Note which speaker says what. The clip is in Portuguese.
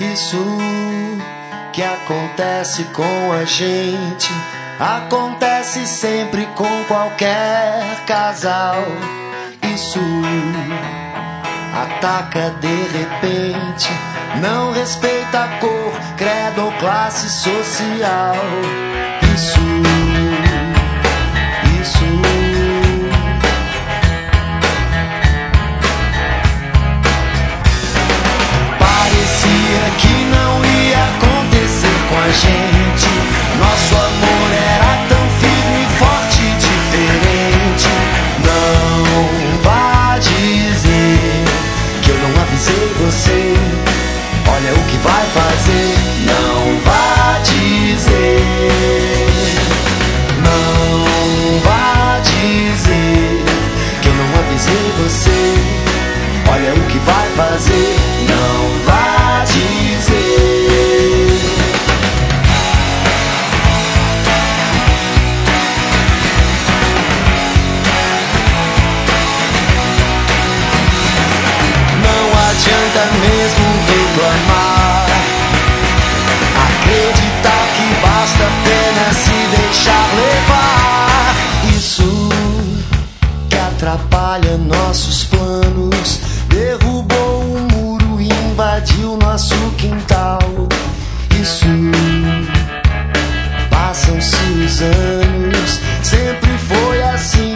Speaker 1: Isso que acontece com a gente acontece sempre com qualquer casal. Isso ataca de repente, não respeita a cor, credo ou classe social. Isso parecia que não ia acontecer com a gente. Nosso amor era tão firme, forte e diferente. Não vá dizer que eu não avisei você. Olha o que vai fazer. Não vá dizer. Não vá dizer que eu não avisei você. Olha o que vai fazer. Não vá dizer. Não adianta mesmo reclamar, acreditar que basta apenas se deixar levar. Isso que atrapalha nossos planos, derrubou um muro e invadiu nosso quintal. Isso passam-se os anos, sempre foi assim.